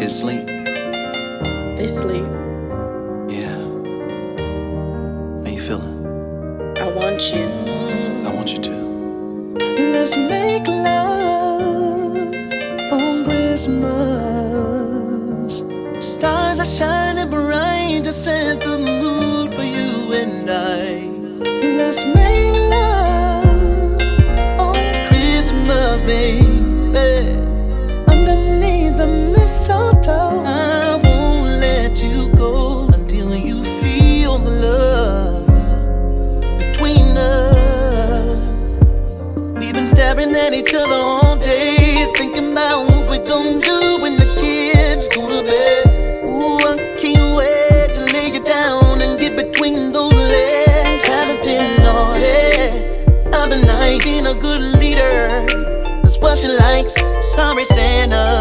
kids sleep? They sleep. Yeah. How you feeling? I want you. I want you to. Let's make love on Christmas. Stars are shining bright to set the mood for you and I. Let's make love